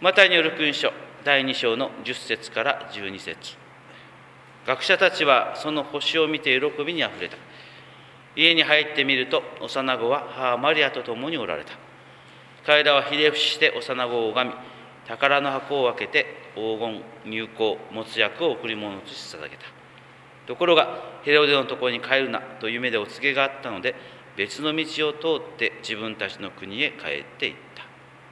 マタイによる福音書第2章の10節から12節。学者たちはその星を見て喜びにあふれた。家に入ってみると、幼子は母マリアと共におられた。彼らはひれ伏して幼子を拝み、宝の箱を開けて黄金、乳香、没薬を贈り物として捧げた。ところがヘロデのところに帰るなという目でお告げがあったので、別の道を通って自分たちの国へ帰っていった。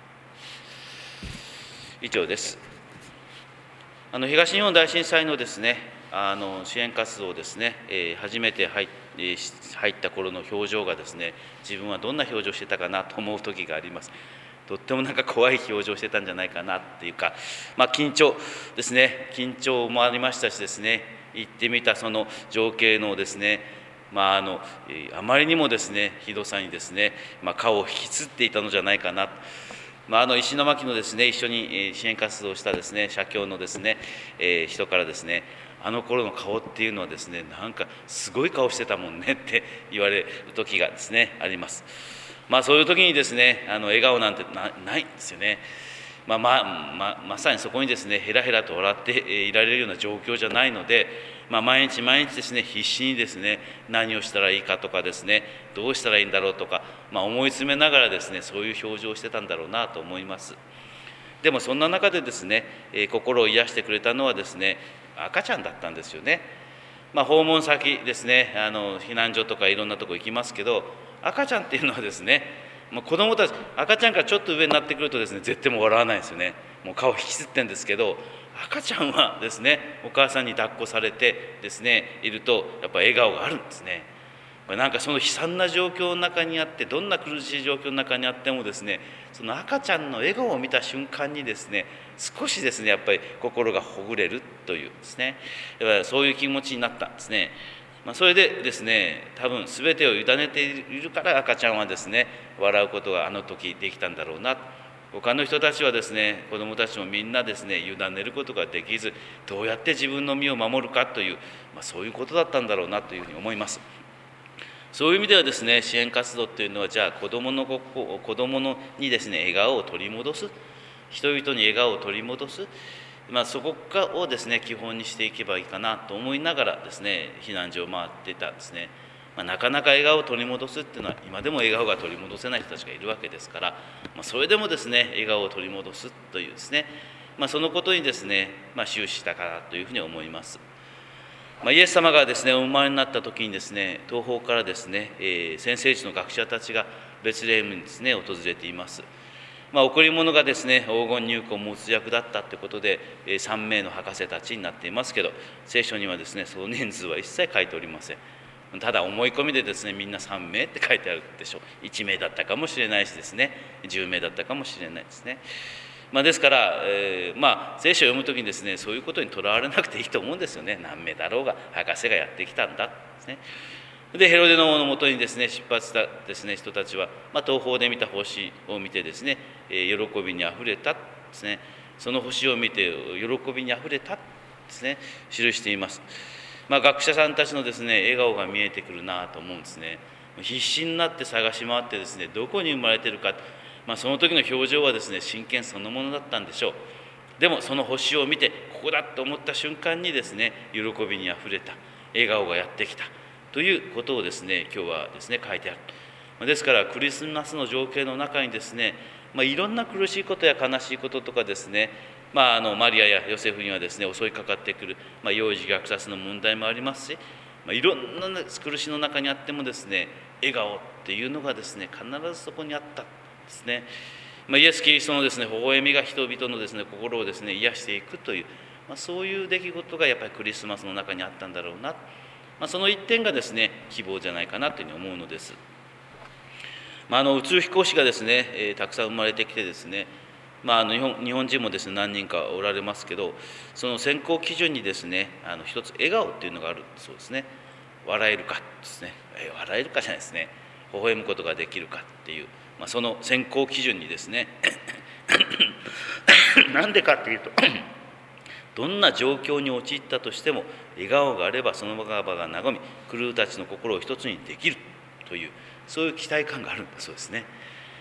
以上です。東日本大震災のですね、支援活動をですね、初めて入った頃の表情がですね、自分はどんな表情してたかなと思う時があります。とっても怖い表情してたんじゃないかなっていうか、緊張ですね、緊張もありましたしですね、行ってみたその情景のですね、あまりにもですね、ひどさにですね、顔を引きつっていたのじゃないかな。石巻のですね、一緒に支援活動をしたですね、社協のですね、人からですね、あの頃の顔っていうのはですね、すごい顔してたもんねって言われる時がですね、あります。そういう時にですね、笑顔なんてないんですよね。まさにそこにですね、ヘラヘラと笑っていられるような状況じゃないので、毎日毎日ですね、必死にですね、何をしたらいいかとかですね、どうしたらいいんだろうとか、思い詰めながらですね、そういう表情をしてたんだろうなと思います。でもそんな中でですね、心を癒してくれたのはですね、赤ちゃんだったんですよね。訪問先ですね、避難所とかいろんなとこ行きますけど、赤ちゃんっていうのはですね、子供たち、赤ちゃんからちょっと上になってくるとですね、絶対もう笑わないですよね。もう顔引きつってるんですけど、赤ちゃんはですね、お母さんに抱っこされてですね、いるとやっぱり笑顔があるんですね。その悲惨な状況の中にあって、どんな苦しい状況の中にあってもですね、その赤ちゃんの笑顔を見た瞬間にですね、少しですね、やっぱり心がほぐれるというですね、やっぱりそういう気持ちになったんですね。それでですね、多分全てを委ねているから赤ちゃんはですね、笑うことがあの時できたんだろうな。他の人たちはですね、子どもたちもみんなですね、委ねることができず、どうやって自分の身を守るかという、そういうことだったんだろうなというふうに思います。そういう意味ではですね、支援活動というのは、じゃあ子どもにですね、笑顔を取り戻す、人々に笑顔を取り戻す、そこをですね、基本にしていけばいいかなと思いながらですね、避難所を回っていたんですね。なかなか笑顔を取り戻すっていうのは、今でも笑顔が取り戻せない人たちがいるわけですから、それでもですね、笑顔を取り戻すというですね、そのことにですね、終始したかなというふうに思います。イエス様がですね、お生まれになった時にですね、東方からですね、先生地の学者たちがベツレヘムにですね、訪れています。贈り物がですね、黄金、乳香、没薬だったということで、3名の博士たちになっていますけど、聖書にはですね、その人数は一切書いておりません。ただ思い込みでですね、みんな3名って書いてあるでしょう。1名だったかもしれないしですね、10名だったかもしれないですね。ですから、聖書を読むときにですね、そういうことにとらわれなくていいと思うんですよね。何名だろうが博士がやってきたんだですね。でヘロデのもとにですね、出発したですね、人たちは、東方で見た星を見てですね、喜びにあふれたですね。その星を見て喜びにあふれたですね、記しています。学者さんたちのですね、笑顔が見えてくるなと思うんですね。必死になって探し回ってですね、どこに生まれてるか、その時の表情はですね、真剣そのものだったんでしょう。でもその星を見て、ここだと思った瞬間にですね、喜びにあふれた笑顔がやってきたということをですね、今日はですね、書いてある。ですからクリスマスの情景の中にですね、いろんな苦しいことや悲しいこととかですね、マリアやヨセフにはですね、襲いかかってくる、幼児虐殺の問題もありますし、いろんな苦しみの中にあってもですね、笑顔っていうのがですね、必ずそこにあったんですね。イエス・キリストのですね、微笑みが人々のですね、心をですね、癒していくという、そういう出来事がやっぱりクリスマスの中にあったんだろうな、その一点がですね、希望じゃないかなというふうに思うのです。宇宙飛行士がですね、たくさん生まれてきてですね、日本人もですね、何人かおられますけど、その選考基準にですね、一つ笑顔っていうのがあるそうですね。笑えるかですね、笑えるかじゃないですね、微笑むことができるかっていう、その選考基準にですねなんでかっていうとどんな状況に陥ったとしても笑顔があればその場が和み、狂うたちの心を一つにできるという、そういう期待感があるんだそうですね。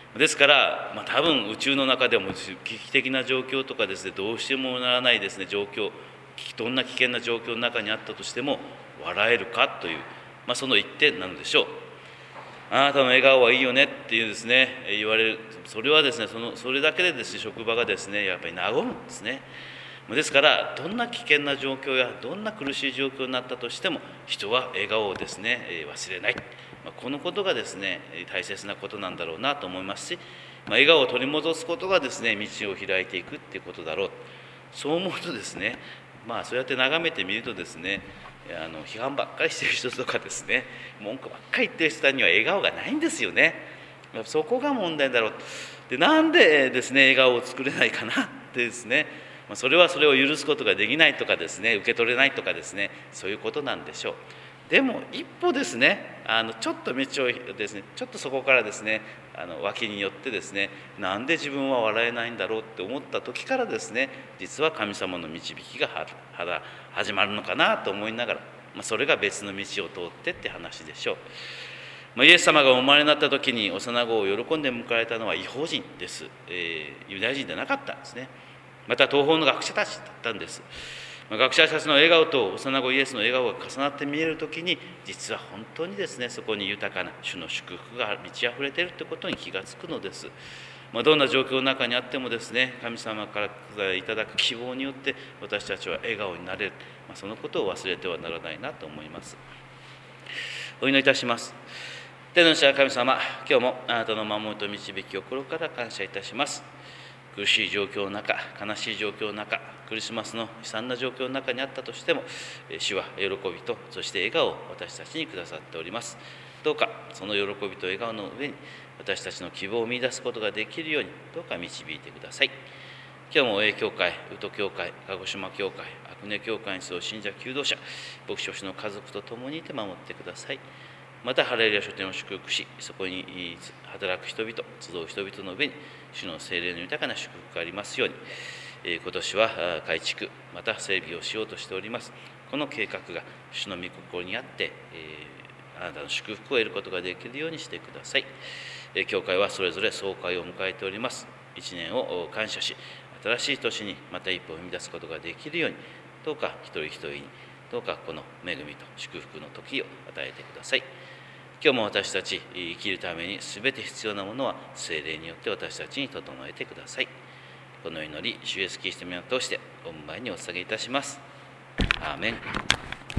ですから、多分宇宙の中でも危機的な状況とかですね、どうしてもならないですね状況、どんな危険な状況の中にあったとしても笑えるかという、その一点なのでしょう。あなたの笑顔はいいよねっていうですね言われる、それはですねそれだけでですね職場がですねやっぱり和むんですね。ですからどんな危険な状況やどんな苦しい状況になったとしても人は笑顔をですね忘れない、このことがですね大切なことなんだろうなと思いますし、笑顔を取り戻すことがですね道を開いていくっていうことだろう、そう思うとですねそうやって眺めてみるとですね批判ばっかりしてる人とかですね文句ばっかり言ってる人には笑顔がないんですよね。そこが問題だろう。でなんでですね笑顔を作れないかなってですね、それはそれを許すことができないとかですね受け取れないとかですねそういうことなんでしょう。でも一歩ですねちょっと道をですねちょっとそこからですね脇によってですねなんで自分は笑えないんだろうって思った時からですね実は神様の導きが始まるのかなと思いながら、それが別の道を通ってって話でしょう。イエス様がお生まれになった時に幼子を喜んで迎えたのは異邦人です、ユダヤ人ではなかったんですね。また東方の学者たちだったんです。学者たちの笑顔と幼子イエスの笑顔が重なって見えるときに実は本当にですねそこに豊かな主の祝福が満ち溢れているということに気がつくのです。どんな状況の中にあってもですね神様からいただく希望によって私たちは笑顔になれる、そのことを忘れてはならないなと思います。お祈りいたします。天の神様、今日もあなたの守りと導きを心から感謝いたします。苦しい状況の中、悲しい状況の中、クリスマスの悲惨な状況の中にあったとしても、主は喜びとそして笑顔を私たちにくださっております。どうかその喜びと笑顔の上に私たちの希望を見出すことができるようにどうか導いてください。今日も栄教会、宇都教会、鹿児島教会、阿久根教会にそう信者求道者、牧師牧師の家族と共にいて守ってください。またハレルヤ書店を祝福し、そこに働く人々、集う人々の上に主の聖霊の豊かな祝福がありますように、今年は改築また整備をしようとしております。この計画が主の御心にあって、あなたの祝福を得ることができるようにしてください。教会はそれぞれ総会を迎えております。1年を感謝し、新しい年にまた一歩を踏み出すことができるように、どうか一人一人にどうかこの恵みと祝福の時を与えてください。今日も私たち生きるために全て必要なものは聖霊によって私たちに整えてください。この祈り、主イエスキリストの名を通して御前にお捧げいたします。アーメン。